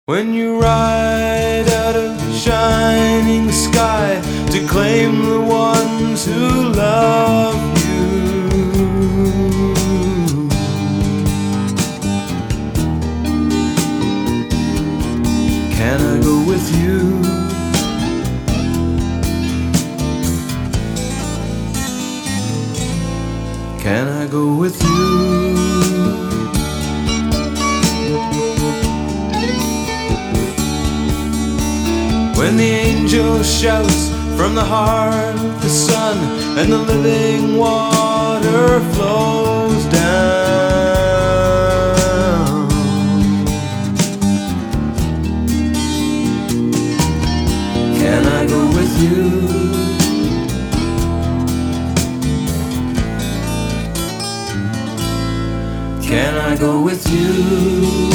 When you ride out of the shining sky to claim the ones who love you, can I go with you? Can I go with you? When the angel shouts from the heart of the sun and the living water flows down, can I go with you? Can I go with you?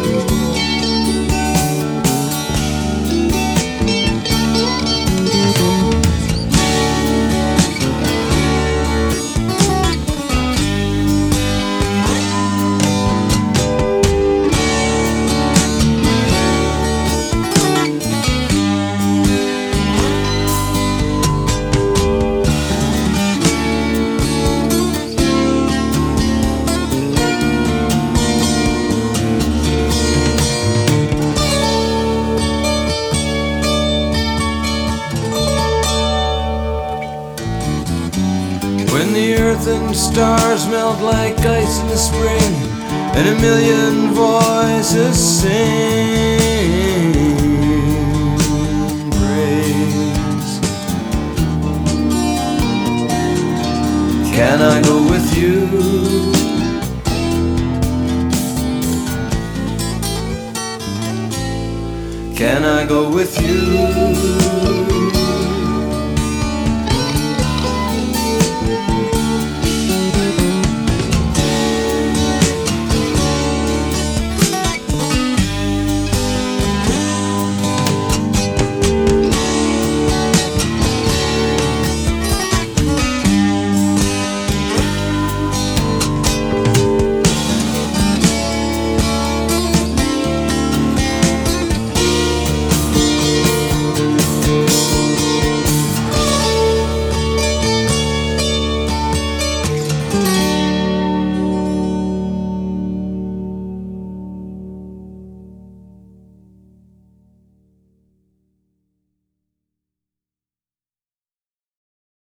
When the earth and stars melt like ice in the spring, and a million voices sing praise, can I go with you? Can I go with you?